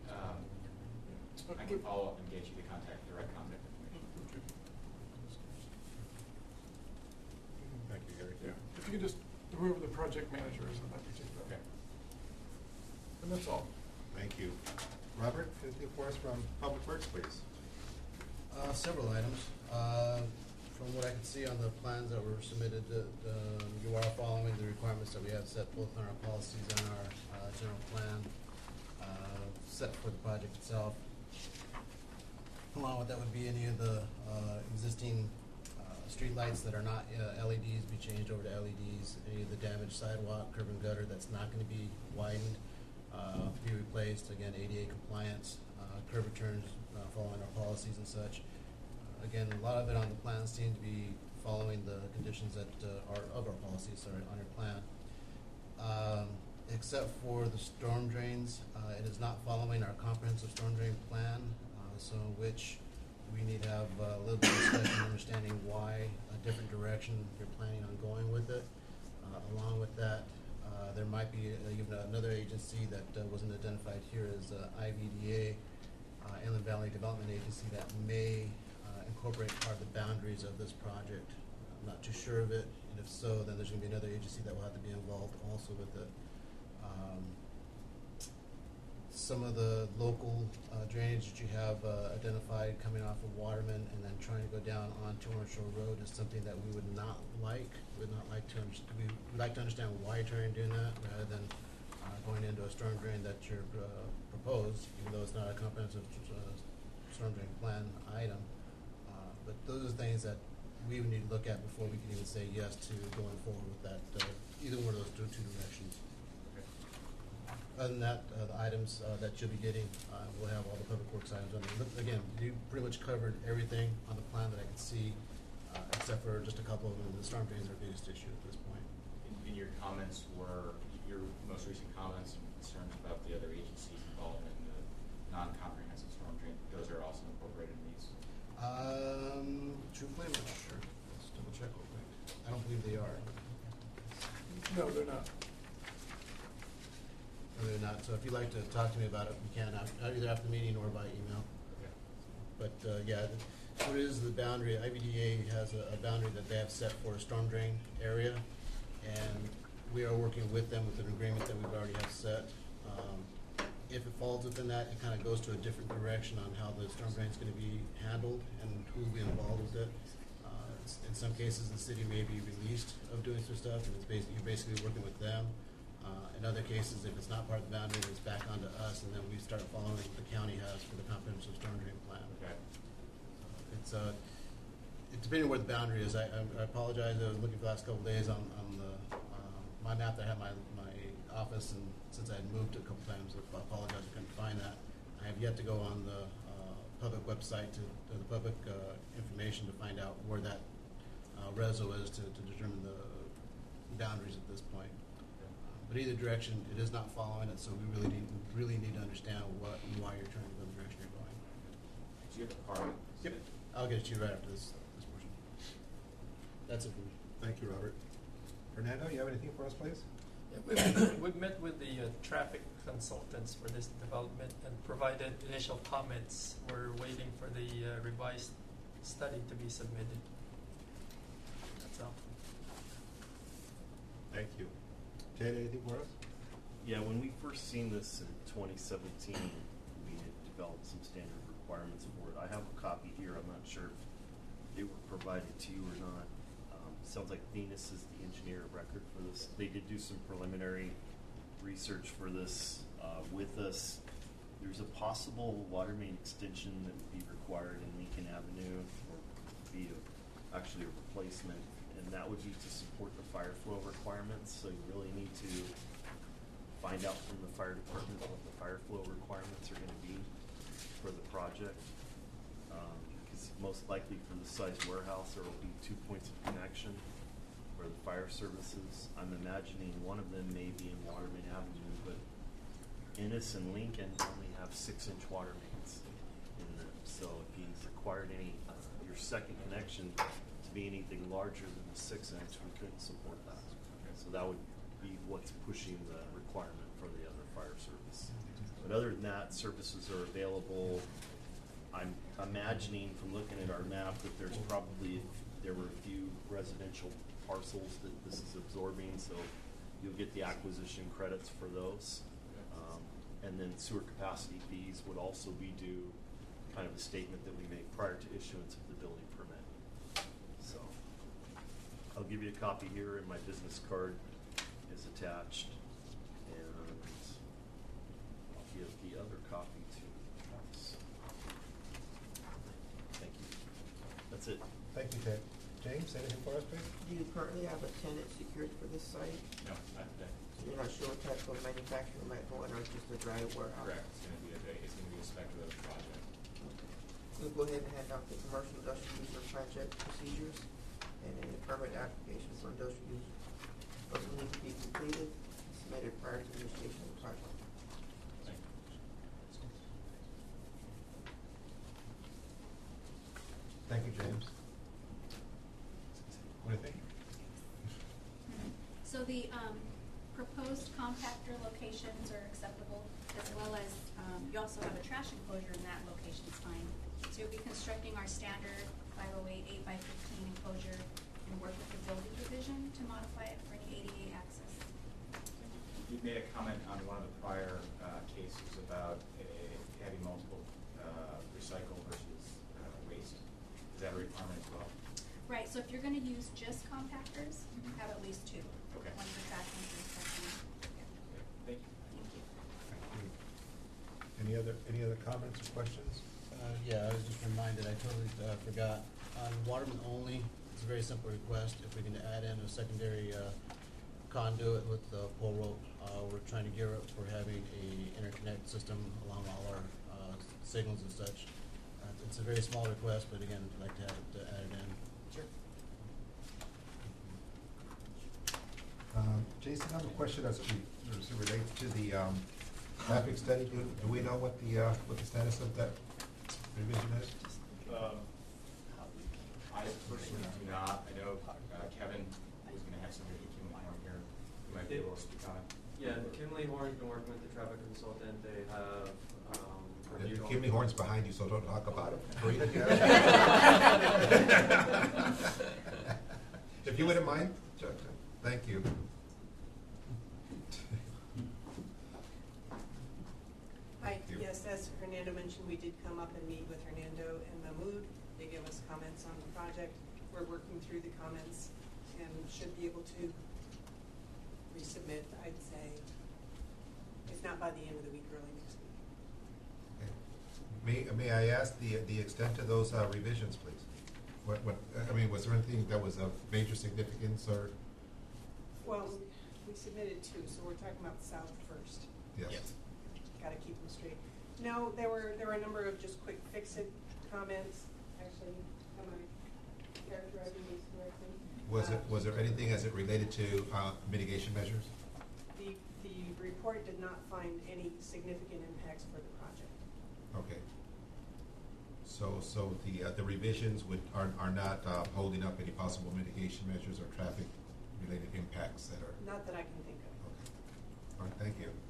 I can follow up and get you the right contact information. Thank you, Gary. Yeah, if you could just, whoever the project manager is on that particular. Okay. And that's all. Thank you. Robert, anything for us from Public Works, please? Several items. From what I can see on the plans that were submitted, you are following the requirements that we have set both in our policies and our general plan set for the project itself. Along with that would be any of the existing street lights that are not LEDs be changed over to LEDs. Any of the damaged sidewalk, curb and gutter that's not going to be widened be replaced. Again, ADA compliance, curb returns following our policies and such. Again, a lot of it on the plan seem to be following the conditions that are of our policies, sorry, on your plan. Except for the storm drains, it is not following our comprehensive storm drain plan, so which we need to have a little bit of discussion, understanding why a different direction you're planning on going with it. Along with that, there might be even another agency that wasn't identified here as IVDA, Inland Valley Development Agency, that may incorporate part of the boundaries of this project. I'm not too sure of it, and if so, then there's going to be another agency that will have to be involved also with it. Some of the local drainage that you have identified coming off of Waterman and then trying to go down onto Orange Shore Road is something that we would not like. We would not like to we would like to understand why you're trying to do that rather than going into a storm drain that you're proposed, even though it's not a comprehensive storm drain plan item. But those are things that we would need to look at before we can even say yes to going forward with that, either one of those two directions. Okay. Other than that, the items that you'll be getting, we'll have all the Public Works items on there. But again, you pretty much covered everything on the plan that I could see, except for just a couple of them. The storm drains are our biggest issue at this point. In your comments were, your most recent comments and concerns about the other agencies involved in the non-comprehensive storm drain, those are also incorporated in these? Truthfully, I'm not sure. Let's double check real quick. I don't believe they are. No, they're not. that. So if you'd like to talk to me about it, you can, either after the meeting or by email. But, yeah, what is the boundary, IBDA has a boundary that they have set for a storm drain area, and we are working with them with an agreement that we've already have set. If it falls within that, it kind of goes to a different direction on how the storm drain is going to be handled and who will be involved with it. In some cases, the city may be released of doing some stuff, and you're basically working with them. In other cases, if it's not part of the boundary, it's back onto us, and then we start following what the county has for the comprehensive storm drain plan. Okay. It's depending on where the boundary is. I apologize. I was looking for the last couple of days on the my map that I had my office, and since I had moved it a couple times, I apologize I couldn't find that. I have yet to go on the public website to the public information to find out where that reso is to determine the boundaries at this point. But either direction, it is not following it, so we really need to understand what and why you're trying to go the direction you're going. Do you have a card? Yep. I'll get it to you right after this portion. That's it for me. Thank you, Robert. Fernando, you have anything for us, please? Yeah, we've met with the traffic consultants for this development and provided initial comments. We're waiting for the revised study to be submitted. That's all. Thank you. Ted, anything for us? Yeah, when we first seen this in 2017, we had developed some standard requirements for it. I have a copy here. I'm not sure if they were provided to you or not. Sounds like Venus is the engineer of record for this. They did do some preliminary research for this with us. There's a possible water main extension that would be required in Lincoln Avenue, or be actually a replacement, and that would be to support the fire flow requirements. So you really need to find out from the fire department what the fire flow requirements are going to be for the project. Because most likely for the size warehouse, there will be 2 points of connection for the fire services. I'm imagining one of them may be in Waterman Avenue, but Ennis and Lincoln only have 6-inch water mains in them. So if he's required your second connection to be anything larger than the 6-inch, we couldn't support that. So that would be what's pushing the requirement for the other fire service. But other than that, services are available. I'm imagining from looking at our map that there were a few residential parcels that this is absorbing, so you'll get the acquisition credits for those. And then sewer capacity fees would also be due, kind of a statement that we make prior to issuance of the building permit. So I'll give you a copy here, and my business card is attached, and I'll give the other copy to Travis. Thank you. That's it. Thank you, Ted. James, anything for us, please? Do you currently have a tenant secured for this site? No, not today. So you're not sure what type of manufacturer might go in, or just a dry warehouse? Correct. It's gonna be a speculative project. We'll go ahead and hand out the commercial industrial user franchise procedures and a permit application for industrial use. Both will need to be completed, and submitted prior to initiation of the project. Thank you. Thank you, James. What do you think? So the proposed compactor locations are acceptable, as well as you also have a trash enclosure in that location, it's fine. So you'll be constructing our standard 508 8x15 enclosure and work with the building division to modify it for any ADA access. You made a comment on one of the prior cases about having multiple recycle versus waste. Is that a requirement as well? Right, so if you're gonna use just compactors, have at least 2. Okay. One for trash, one for recycling. Thank you. Thank you. Any other comments or questions? Yeah, I was just reminded, I totally forgot. On Waterman only, it's a very simple request. If we can add in a secondary conduit with the pole rope, we're trying to gear up for having a interconnect system along all our signals and such. It's a very small request, but again, I'd like to have it added in. Sure. Jason, I have a question as it relates to the traffic study. Do we know what the status of that revision is? I personally do not. I know Kevin was going to have somebody who came on here who might be able to speak on it. Yeah, Kimley Horn's been working with the traffic consultant. They have, reviewed all. Kimley Horn's behind you, so don't talk about him. Karina, do you have If you wouldn't mind, thank you. Hi, Thank you. yes, as Hernando mentioned, we did come up and meet with Hernando and Mahmood. They gave us comments on the project. We're working through the comments and should be able to resubmit, I'd say, if not by the end of the week, early next week. May I ask the extent of those revisions, please? I mean, was there anything that was of major significance or? Well, we submitted two, so we're talking about the south first. Yes. Gotta keep them straight. No, there were a number of just quick fix-it comments. Actually, am I characterizing these correctly? Was there anything as it related to mitigation measures? The report did not find any significant impacts for the project. Okay. So the revisions are not holding up any possible mitigation measures or traffic related impacts that are? Not that I can think of. Okay. All right, thank you.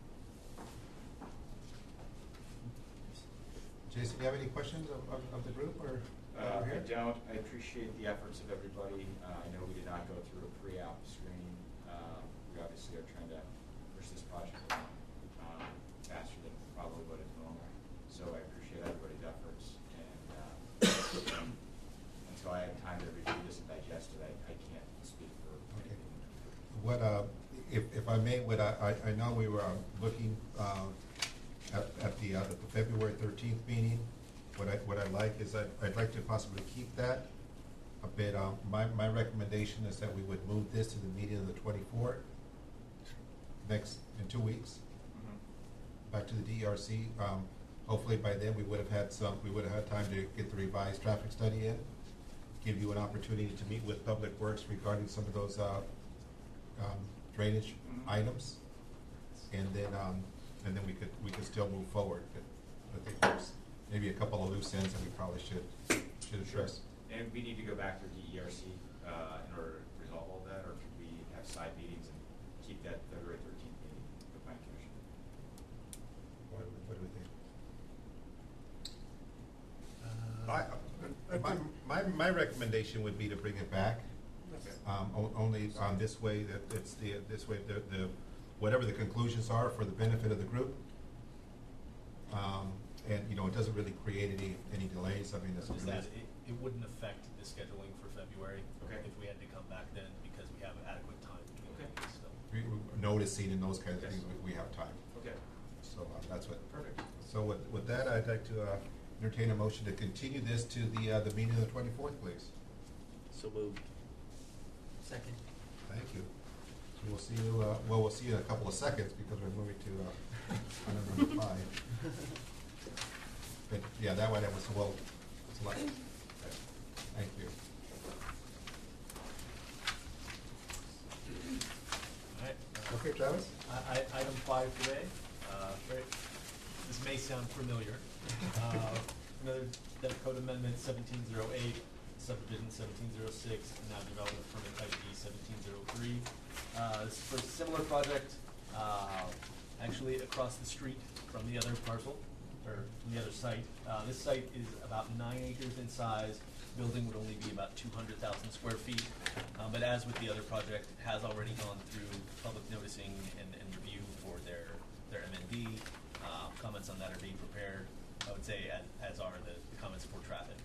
Jason, do you have any questions of the group or? I don't. I appreciate the efforts of everybody. I know we did not go through a pre-app screening. We obviously are trying to push this project along faster than probably what is normal. So I appreciate everybody's efforts. And until I have time to review this and digest it, I can't speak for. Okay. What if I may? I know we were looking at the February 13th meeting. What I like is I'd like to possibly keep that a bit. My recommendation is that we would move this to the meeting of the 24th, in 2 weeks. Back to the DRC. Hopefully by then we would have had time to get the revised traffic study in, give you an opportunity to meet with Public Works regarding some of those drainage items, and then we could still move forward. But I think there's maybe a couple of loose ends that we probably should address. And we need to go back to DERC in order to resolve all that, or could we have side meetings and keep that February 13th meeting with my commission? What do we think? My recommendation would be to bring it back. Okay. Only on this way that it's this way the whatever the conclusions are for the benefit of the group. And it doesn't really create any delays. I mean, Is that it wouldn't affect the scheduling for February if we had to come back then because we have adequate time between meetings. So. Noticing and those kinds of things, we have time. Okay. So that's what. Perfect. So with that, I'd like to entertain a motion to continue this to the meeting of the 24th, please. So moved. Second. Thank you. So we'll see you. We'll see you in a couple of seconds because we're moving to item number 5. But yeah, that way that was well selected. Thank you. All right. Okay, Travis. Item 5 today. This may sound familiar. Another code amendment 1708, subdivision 1706, and now development permit type D 1703. This is for a similar project, actually across the street from the other parcel, or from the other site. This site is about 9 acres in size. Building would only be about 200,000 square feet. But as with the other project, it has already gone through public noticing and review for their MND. Comments on that are being prepared, I would say, as are the comments for traffic.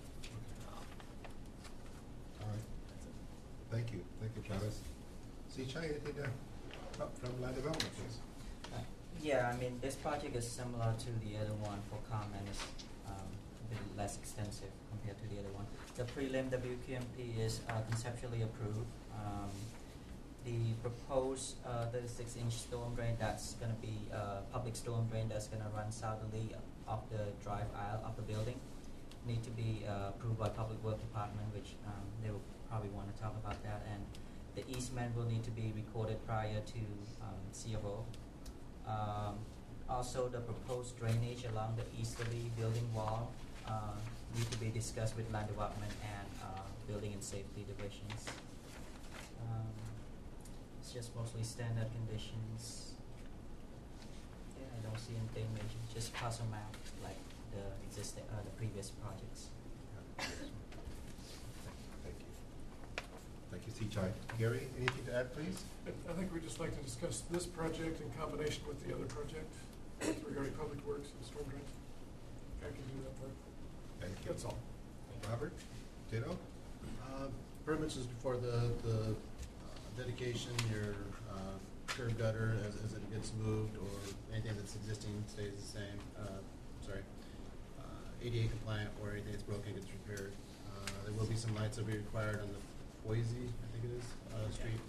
All right. Thank you. Thank you, Travis. C-Chai, anything from land development, please? Yeah, I mean, this project is similar to the other one for comment. It's a bit less extensive compared to the other one. The prelim WQMP is conceptually approved. The proposed 36-inch storm drain that's going to be public storm drain that's going to run southerly of the drive aisle of the building need to be approved by Public Works Department, which they will probably want to talk about that. And the easement will need to be recorded prior to CFO. Also, the proposed drainage along the easterly building wall need to be discussed with land development and building and safety divisions. It's just mostly standard conditions. don't see anything major, just cross them out like the existing, the previous projects. Thank you. Thank you, C.J. Gary, anything to add, please? I think we'd just like to discuss this project in combination with the other project regarding public works and storm drain. I can do that part. Thank you. That's all. Robert, ditto? Permits is before the dedication, your curb gutter as it gets moved, or anything that's existing stays the same. ADA compliant, or anything that's broken gets repaired. There will be some lights that will be required on the Boise, I think it is, street.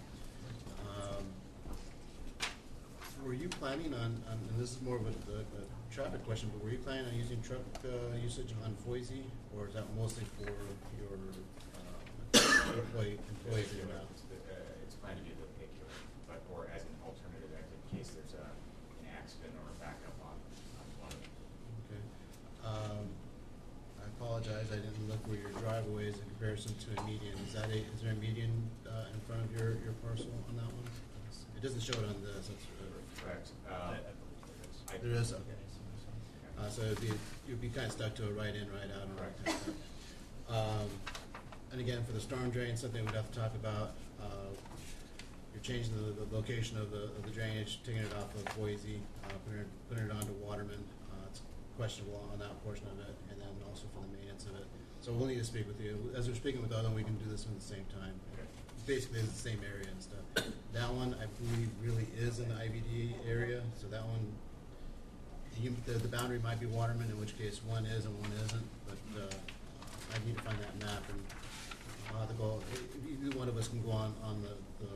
Were you planning on, and this is more of a traffic question, but were you planning on using truck usage on Boise, or is that mostly for your employees in your house? It's planned to be a bit vehicular, but, or as an alternative, in case there's an accident or a backup on one of them. Okay. I apologize, I didn't look where your driveway is in comparison to a median. Is there a median in front of your parcel on that one? It doesn't show it on this. Correct. There is. So you'd be kind of stuck to a right in, right out. Correct. And again, for the storm drain, something we'd have to talk about. You're changing the location of the drainage, taking it off of Boise, putting it onto Waterman. It's questionable on that portion of it, and then also for the maintenance of it. So we'll need to speak with you. As we're speaking with the other one, we can do this one at the same time. Okay. Basically, it's the same area and stuff. That one, I believe, really is an IBD area, so that one, the boundary might be Waterman, in which case one is and one isn't, but I need to find that map, and I'll have to go, either one of us can go on the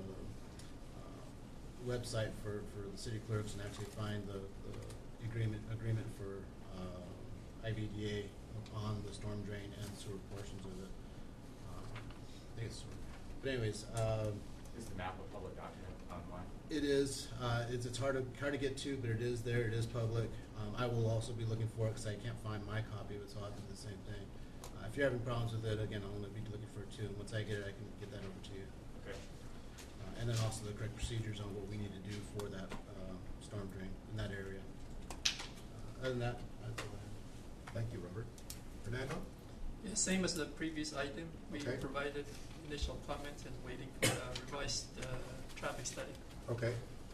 website for the city clerks and actually find the agreement for IVDA on the storm drain and sewer portions of it. I think it's sewer. But anyways, Is the map a public document online? it is. It's hard to get to, but it is there. It is public. I will also be looking for it because I can't find my copy of it, so I'll have to do the same thing. If you're having problems with it, again, I'm going to be looking for it too. And once I get it, I can get that over to you. Okay. And then also the correct procedures on what we need to do for that storm drain in that area. Other than that, that's all I have. Thank you, Robert. Fernando? Yeah, same as the previous item. We Okay. provided initial comments and waiting for the revised traffic study. Okay.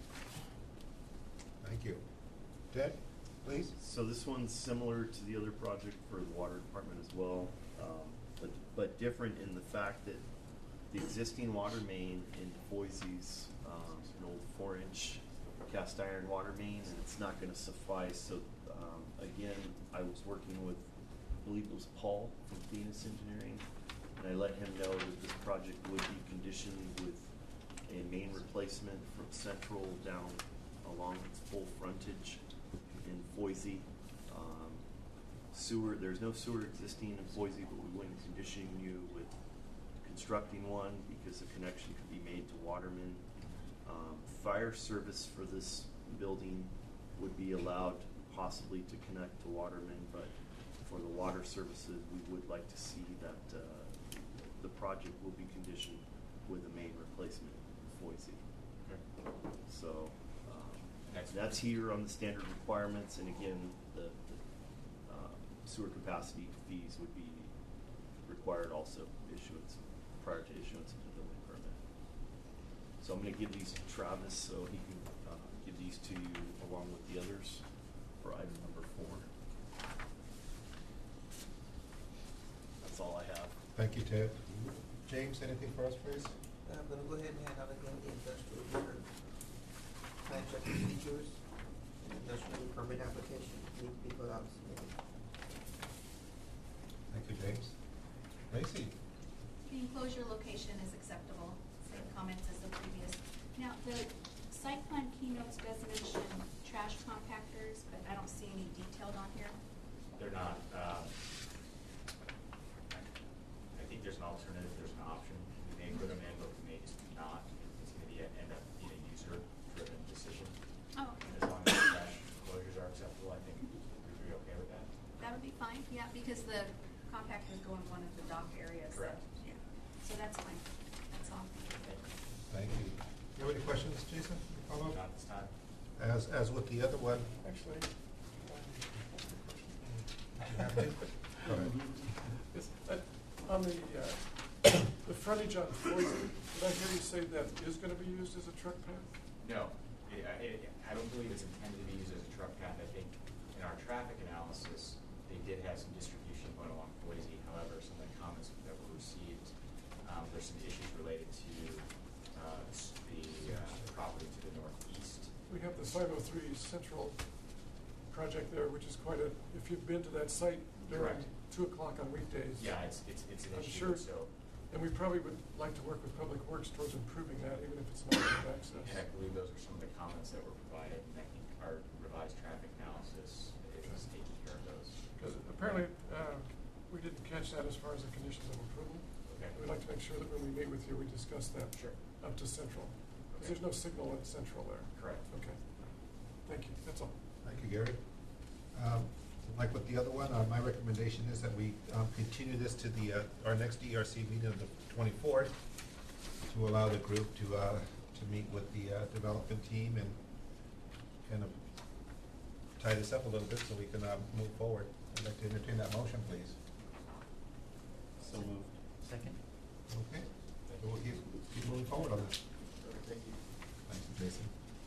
Thank you. Ted, please? So this one's similar to the other project for the water department as well, but different in the fact that the existing water main in Boise's an old 4-inch cast iron water main, and it's not going to suffice. So again, I was working with, I believe it was Paul from Venus Engineering, and I let him know that this project would be conditioned with a main replacement from Central down along its full frontage in Boise. Sewer, there's no sewer existing in Boise, but we wouldn't condition you with constructing one because the connection could be made to Waterman. Fire service for this building would be allowed possibly to connect to Waterman, but for the water services, we would like to see that the project will be conditioned with a main replacement in Boise. Okay. So that's here on the standard requirements, and again, the sewer capacity fees would be required also prior to issuance of the building permit. So I'm going to give these to Travis so he can give these to you along with the others for item number 4. That's all I have. Thank you, Ted. James, anything for us, please? I'm gonna go ahead and hand out again the industrial water plan check procedures and industrial permit application need to be filled out. Thank you, James. Lacy? The enclosure location is acceptable, same comments as the previous. Now, the site plan keynotes does mention trash compactors, but I don't see any detailed on here. They're not, I think there's an alternative, there's an option. We may put them in, but we may just not. It's gonna end up being a user-driven decision. Oh, okay. As long as the trash closures are acceptable, I think we'd be okay with that. That would be fine, yeah, because the compactors go in one of the dock areas. Correct. Yeah, so that's fine, that's all. Thank you. You have any questions, Jason? Follow up? Not this time. As with the other one, Actually, you have to? Go ahead. yes, on the frontage on Floyd, did I hear you say that is gonna be used as a truck path? No, I don't believe it's intended to be used as a truck path. I think in our traffic analysis, they did have some distribution going along Boise. However, some of the comments that were received, there's some issues related to the property to the northeast. We have the 503 Central project there, which is quite a, if you've been to that site during Correct. 2 o'clock on weekdays. Yeah, it's an I'm issue, sure, so. and we probably would like to work with Public Works towards improving that, even if it's not good access. And I believe those are some of the comments that were provided, and I think our revised traffic analysis is taking care of those. Because apparently, we didn't catch that as far as the conditions of approval. Okay. We'd like to make sure that when we meet with you, we discuss that. Sure. Up to Central. Because Okay. there's no signal at Central there. Correct. Okay. Thank you, that's all. Thank you, Gary. Like with the other one, my recommendation is that we continue this to the, our next DRC meeting of the 24th to allow the group to meet with the development team and kind of tie this up a little bit so we can move forward. I'd like to entertain that motion, please. So moved. Second? Okay, we'll keep moving forward on this. Thank you. Thank you, Jason.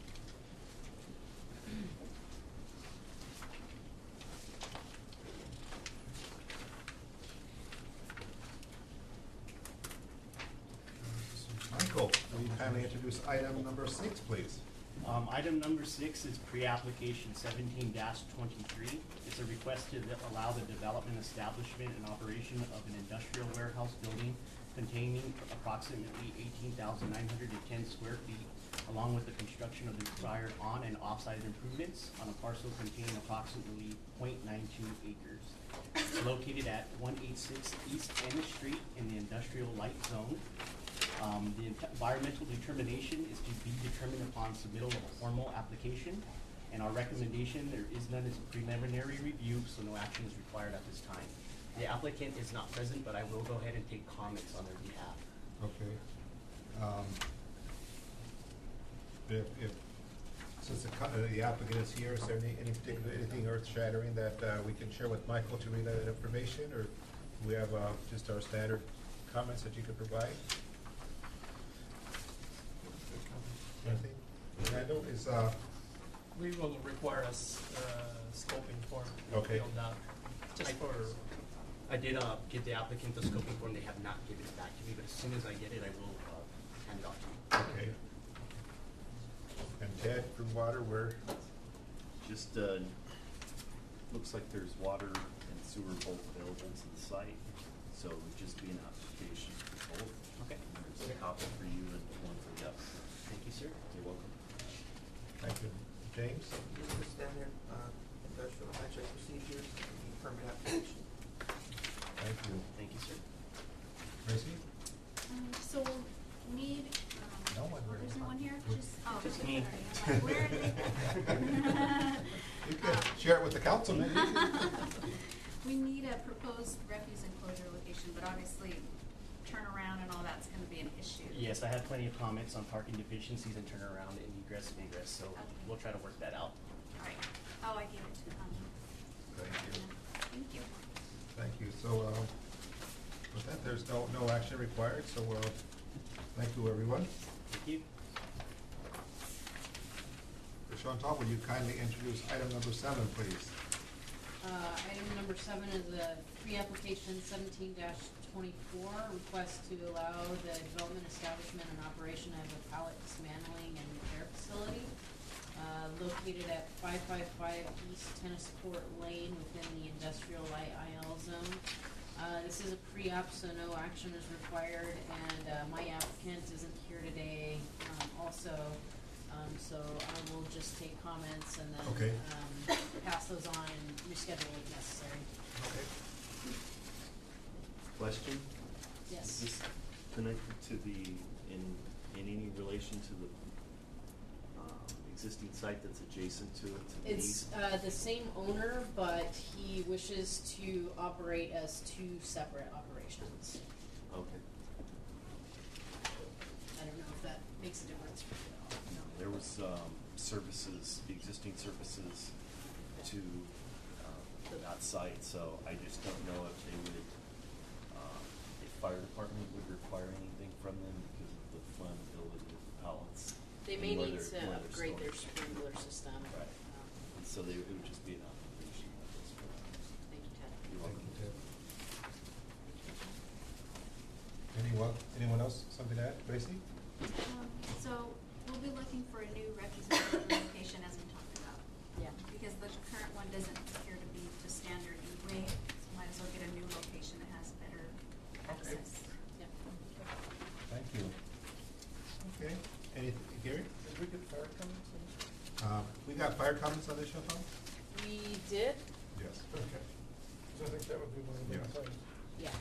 Michael, will you kindly introduce item number 6, please? Item number 6 is pre-application 17-23. It's a request to allow the development, establishment, and operation of an industrial warehouse building containing approximately 18,910 square feet, along with the construction of the required on- and off-site improvements on a parcel containing approximately 0.92 acres. It's located at 186 East Ennis Street in the industrial light zone. The environmental determination is to be determined upon submittal of a formal application, and our recommendation, there is none, is a preliminary review, so no action is required at this time. The applicant is not present, but I will go ahead and take comments on their behalf. Okay. Since the applicant is here, is there anything earth-shattering that we can share with Michael to relay that information, or do we have just our standard comments that you could provide? Anything? Randall, is, We will require a scoping form Okay. filled out, just for, I did give the applicant the scoping form. They have not given it back to me, but as soon as I get it, I will hand it off to you. okay. And Ted, from water, where, Just, looks like there's water and sewer both available to the site, so it would just be an application for both. Okay. There's a copy for you and one for the applicant. Thank you, sir. You're welcome. thank you. James? These are the standard, industrial franchise procedures, the permit application. Thank you. Thank you, sir. Tracy? So we'll need, No one really. there's no one here? Oh, Just okay, me. sorry. I'm like, where are they? You can share it with the council, maybe. We need a proposed refuse enclosure location, but obviously turnaround and all that's gonna be an issue. Yes, I had plenty of comments on parking deficiencies and turnaround and egress and ingress, so we'll try to work that out. All right. Oh, I gave it to, Thank you. thank you. Thank you. So, with that, there's no action required, so, thank you, everyone. Thank you. Chantal, will you kindly introduce item number 7, please? Item number 7 is a pre-application 17-24, request to allow the development, establishment, and operation of a pallet dismantling and repair facility located at 555 East Tennis Court Lane within the industrial light IL zone. This is a pre-app, so no action is required, and my applicant isn't here today also. So I will just take comments and then Okay. pass those on and reschedule if necessary. Okay. Question? Yes. Is this connected to in any relation to the existing site that's adjacent to it, to the It's east? the same owner, but he wishes to operate as 2 separate operations. Okay. I don't know if that makes a difference for you at all. There was, services, the existing services to that site, so I just don't know if they would, if fire department would require anything from them because of the flammability of the pallets. They and may where need they're- to where they're upgrade their stored. sprinkler system. Right. And so it would just be an application at this point. Thank you, Ted. You're welcome. Anyone else, something to add? Gracie? So we'll be looking for a new refuse and recycling location as we talked about. Yeah. Because the current one doesn't appear to be to standard anyway, so might as well get a new location that has better access. Yep. Thank you. Okay, Gary? Did we get fire comments on this? We got fire comments on this, Chantal? We did? Yes. Okay, because I think that would be one of the Yeah. things. Yeah.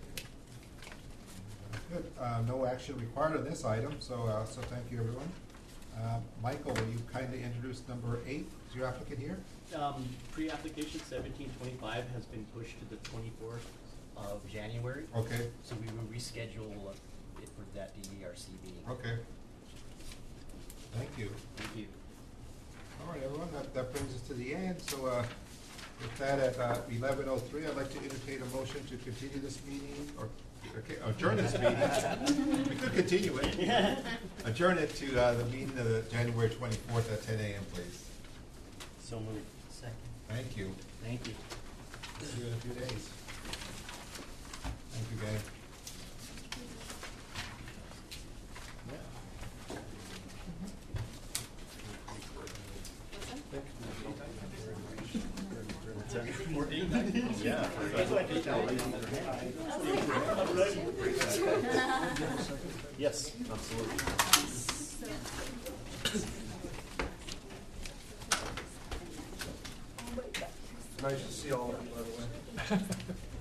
Good. No action required on this item, so thank you, everyone. Michael, will you kindly introduce number 8? Is your applicant here? Pre-application 1725 has been pushed to the 24th of January. Okay. So we will reschedule it for that DERC meeting. Okay. Thank you. Thank you. All right, everyone, that brings us to the end. So with that, at 11:03, I'd like to entertain a motion to continue this meeting, or adjourn this meeting. We could continue it. Adjourn it to the meeting of the January 24th at 10 a.m., please. So moved. Second. Thank you. Thank you. See you in a few days. Thank you, gang. Yeah. Yes, absolutely. Nice to see all of you, by the way.